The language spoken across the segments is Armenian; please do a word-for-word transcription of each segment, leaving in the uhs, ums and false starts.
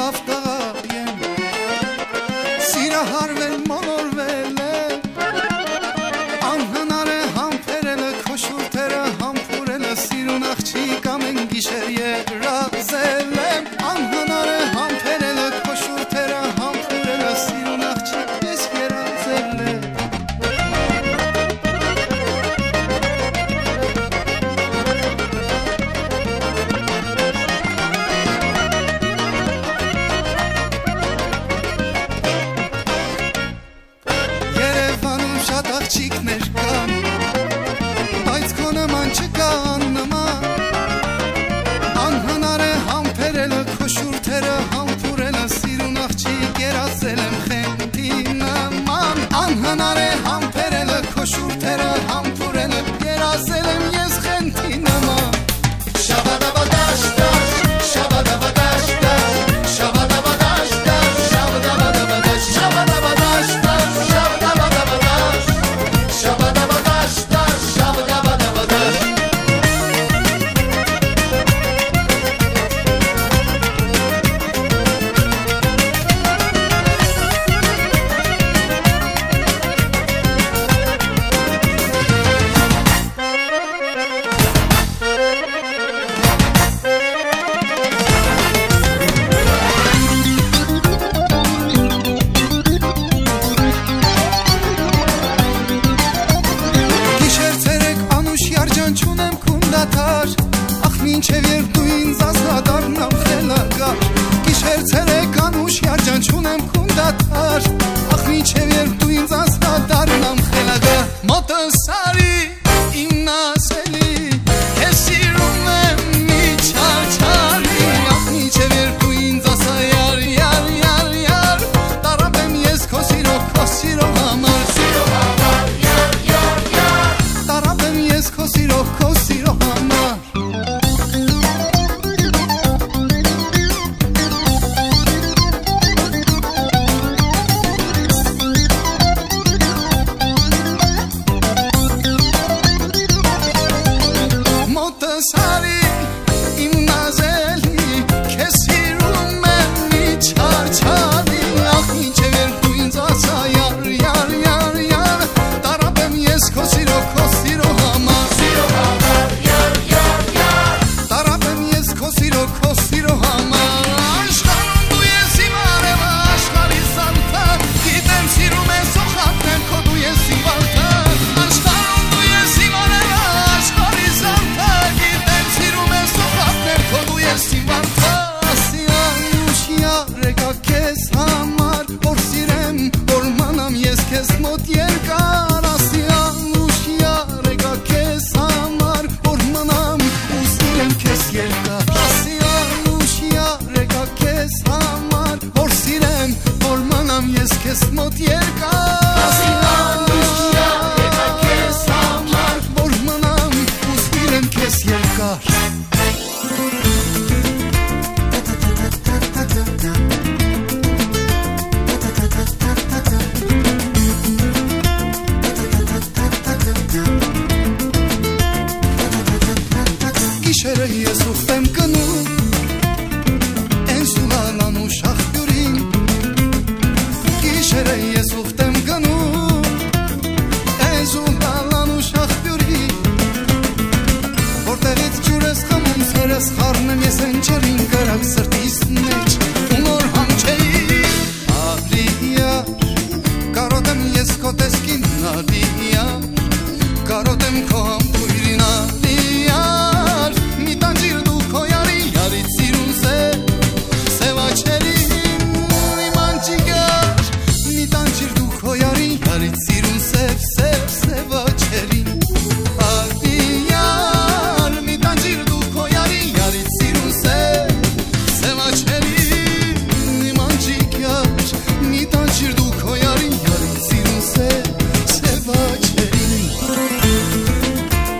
լավ տղա եմ, սիրահարվել մոլորվել է, անհնար է համբերելը, քո շուրթերը համբուրելը, սիրուն աղջիկ ամեն գիշեր երազել եմ, անհնար է համբերելը, քո շուրթերը համբուրելը, սիրուն աղջիկ ես երազել եմ։ Աղջիկներ կան, բայց քո նման չկա աննման, անհնար է համբերելը, քո շուրթերը համբուրելը, սիրուն աղջիկ երազել եմ խենթի նման, անհնար է համբերելը, քո շուրթերը համբուրելը, երազել եմ ես խենթի նման։ Ախ մինչև երբ դու ինձ ազատառնամ խելագար, գիշեր ցերեկ անուշ երջան չունեմ քունդաթար, ախ մինչև երբ դու ինձ ազատառնամ խելագար, մոտս արի իմ նասելի, քեզ սիրում եմ մի չարչարի, ախ մինչև երբ դու ինձ ասա յար յար յար յար, տարապեմ ես քո սիրո քո սիրո համար, սիրո համար յար յար յար, տարապեմ ես քո սիրո քո սիրո համար։ Գիշերը ես ուխտեմ կնում, են սուլալան ու շախբյուրին, գիշերը ես ուխտեմ կնում, են սուլալան ու շախբյուրին, որտեղից ջուր ես խմում, սերես խառնեմ ես ընջերին, գրակ սրտիս մեջ, ու նոր համչեի, ալիյար, կարոտեմ ես քո տեսքին, ալիյար, կարոտեմ քո համբույրին, ալիյար, մի տանջիր դու քո յարի, յարից սիրուն սև, սևաչերին, իմ անջիգար, մի տանջիր դու քո յարի, յարից սիրուն սև, սև, սևաչերին, ալիյար, մի տանջիր դու քո յարի, յարից սիրուն սև, սևաչերին, իմ անջիգար, մի տանջիր դու քո յարի, յարից սիրուն սև, սևաչերին։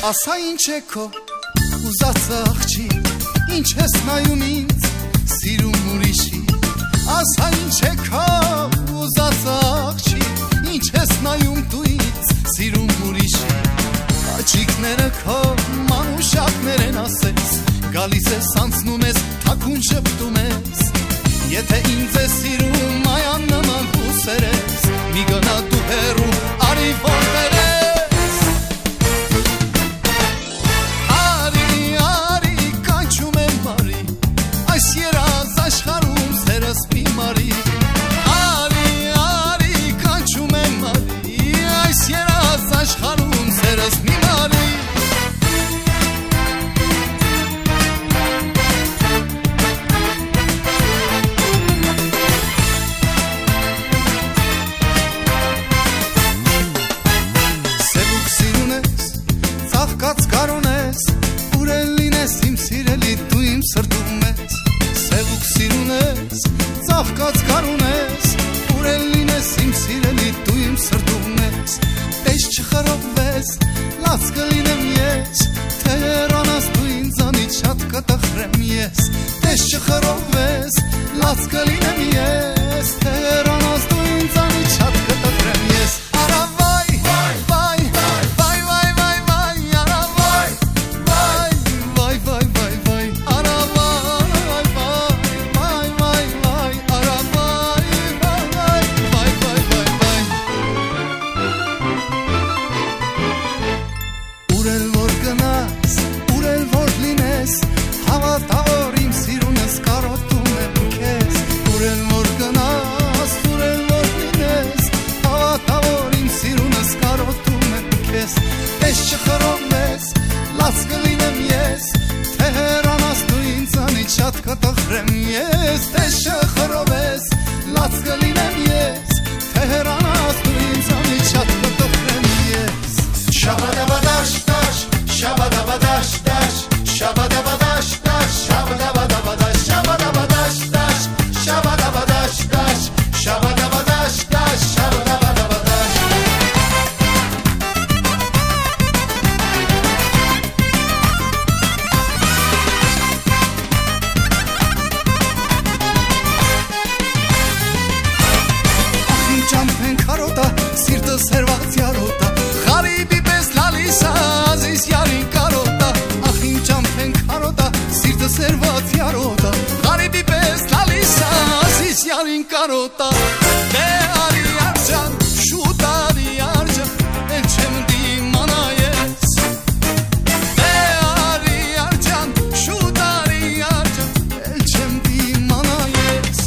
Ասա ինչ է քո ուզած աղջի, ինչ ես նայում ինձ սիրում ուրիշի, ասա ինչ է քո ուզած աղջի, ինչ ես նայում դու ինձ սիրում ուրիշի, աչիկները քո մանուշակներ են ասես, գալիս ես անցնում ես թաքուն շպտում ես, եթե ինձ ես սիրում այան նման հուսեր ես, մի գնա դու հեռու արի որտեր ես, ծաղկած գարուն ես, ուրել լինես իմ սիրելի դու իմ սրտում ես, տես չխրովվես, լաց կլինեմ ես, թե հեռանաս դու ինձանից շատ կտխրեմ ես, տես չխրովվես, լաց կլինեմ ես, թե հեռանաս դու ինձանից շատ կտխրեմ ես, արա վայ, վայ, վայ, վայ, վայ, վայ, արա վայ, վայ, վայ, վայ, վայ, վայ, արա շատ կտխրեմ ես, տես չխրովես, լաց կլինեմ ես, թե հեռանաս դու ինձանից շատ կտխրեմ ես, շաբադաբադաշ դաշ, շաբադաբադաշ դաշ, շաբադաբադաշ դաշ, շաբադաբադաբադաշ, շաբադաբադաշ դաշ, շաբադաբադաշ դաշ, շաբադաբադաշ դաշ, շաբադաբադաբադաշ Սիրտս հերված յարոտա, խարիբի պես լալիսա, ազիս յարին կարոտա, ախ իմ ճամփեն կարոտա, սիրտս հերված յարոտա, խարիբի պես լալիսա, ազիս յարին կարոտա, դե արի արջան, շուտ արի արջան, էլ չեմ դիմանա ես, դե արի արջան, շուտ արի արջան, էլ չեմ դիմանա ես,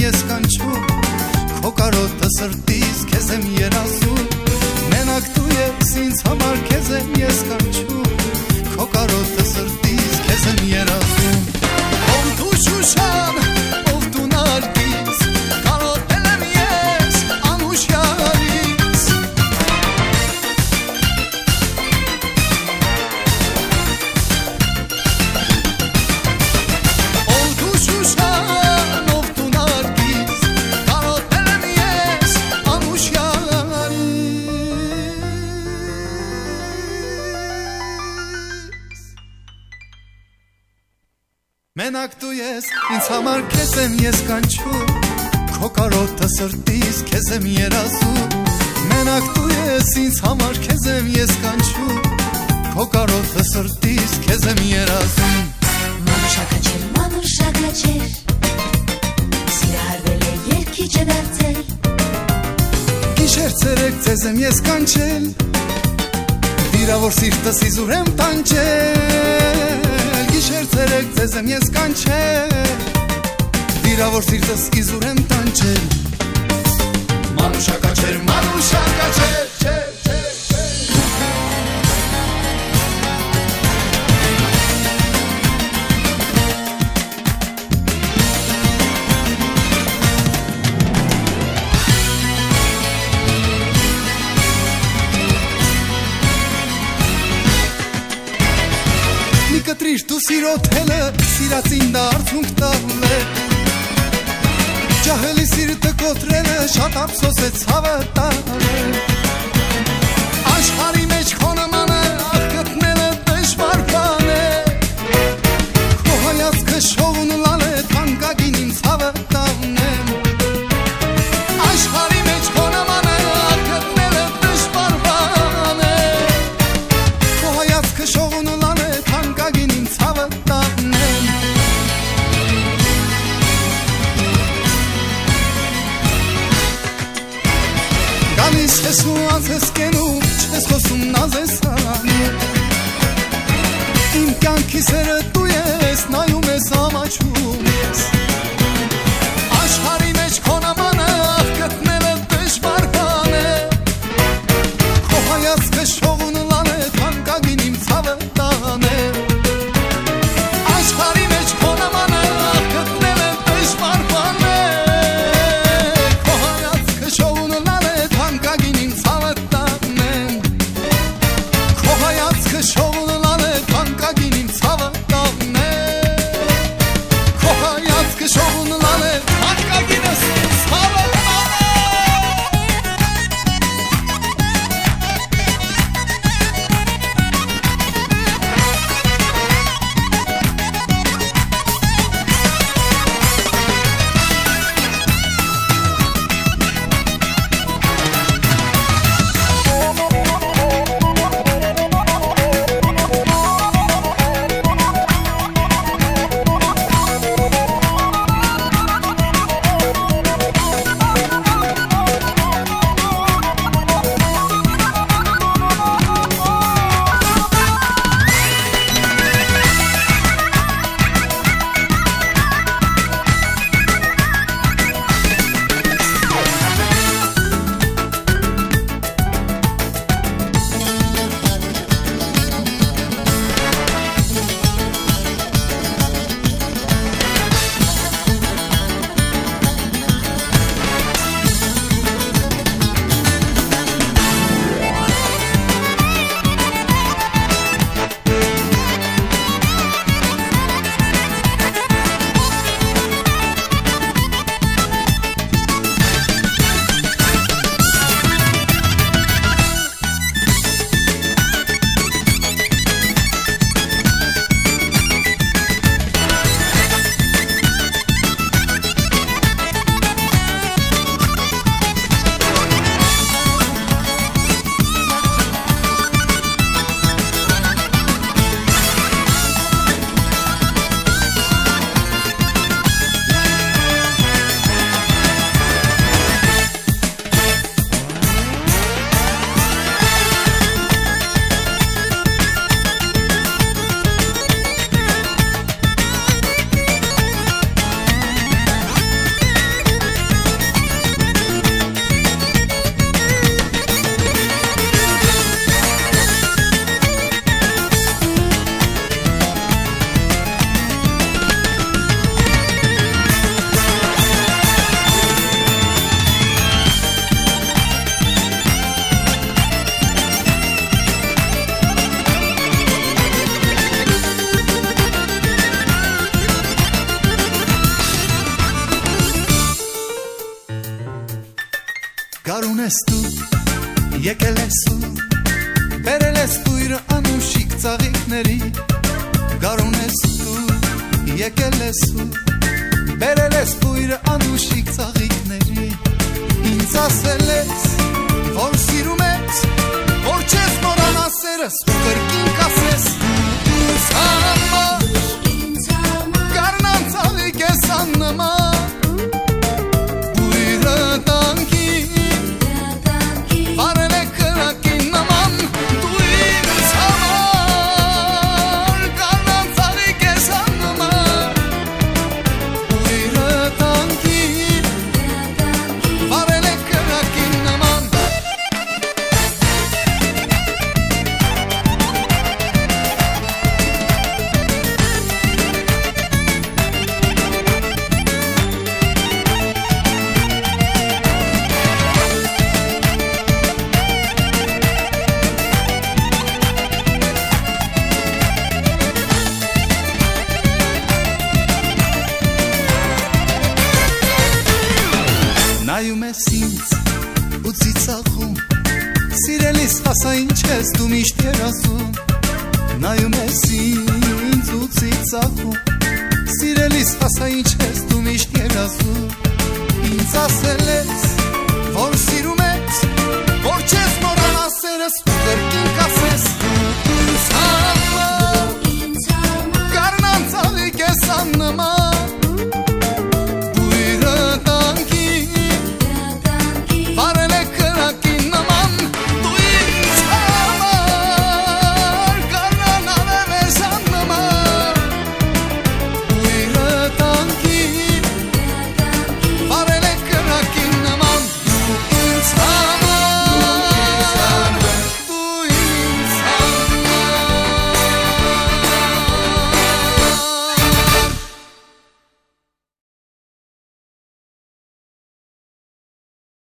ես կանչում, քո կարոտը սրտիս քեզ եմ երազում, մենակ դու ես ինձ համար քեզ եմ ես կանչում, քո կարոտը սրտիս քեզ եմ երազում, ով դու Շուշան, ով դու Նարգիս, կարոտել եմ ես անուշյալից, ով դու Շուշան, ով դու Նարգիս, կարոտել եմ ես անուշյալից, մենակ դու ես ինձ համար քեզ եմ ես կանչում, քո կարոտը սրտիս քեզ եմ երազում, մենակ դու ես ինձ համար քեզ եմ ես կանչում, քո կարոտը սրտիս քեզ եմ երազում, մանուշակաչեր, մանուշակաչեր, սիրահարվել է երկիչ է դարձել, գիշեր ցերեկ ձեզ եմ ես կանչել, վիրավոր սիրտս իզուր եմ տանջել, գիշեր ցերեկ ձեզ եմ ես կանչել, վիրավոր սիրտս իզուր եմ տանջել, մանուշակաչեր, մանուշակաչեր, չե, չե, չե, մի կտրիշ դու սիրո թելը, սիրածին դարձունք տալ է, ջահելի սիրտը կոտրելը, շատ ափսոս է ցավը տալ է, աշխարհի մեջ քո նմանը ախ գտնելը դժվար բան է, քո հայացքը շողուն լալ է, թանկագին իմ ցավը տանեմ, աշխարհի մեջ քո նմանը ախ գտնելը դժվար բան է, քո հայացքը շողուն լալ է, թանկագին իմ ցավը տանեմ, գալիս ես ու անց ես կենում, չես խոսում նազ ես անում, իմ կյանքի սերը դու ես, նայում ես ամաչում ես, աշխարհի մեջ քո նմանը ախ գտնելը դժվար բան է, քո հայացքը շողուն լալ է, թանկագին իմ ցավը տանեմ, աշխարհի մեջ քո նմանը ախ գտնելը դժվար բան է, քո հայացքը շողուն լալ է, թանկագին իմ ցավը տանեմ, քո հայացքը շողուն լալ է, թանկագին իմ ցավը տանեմ, ես դու եկել ես ու բերել ես դու իր անուշիկ ծաղիկների Գարուն ես դու եկել ես ու բերել ես դու իր անուշիկ ծաղիկների Ինձ ասել ես որ սիրում ես որ չես մոռանա սերս ու կրկին կասես Ինձ համար Գարնան ծաղիկ ես աննման Նայում ես ինձ ու ծիծաղում Սիրելիս ասա ինչ ես դու միշտ երազում Նայում ես ինձ ու ծիծաղում Սիրելիս ասա ինչ ես դու միշտ երազում Ինձ ասել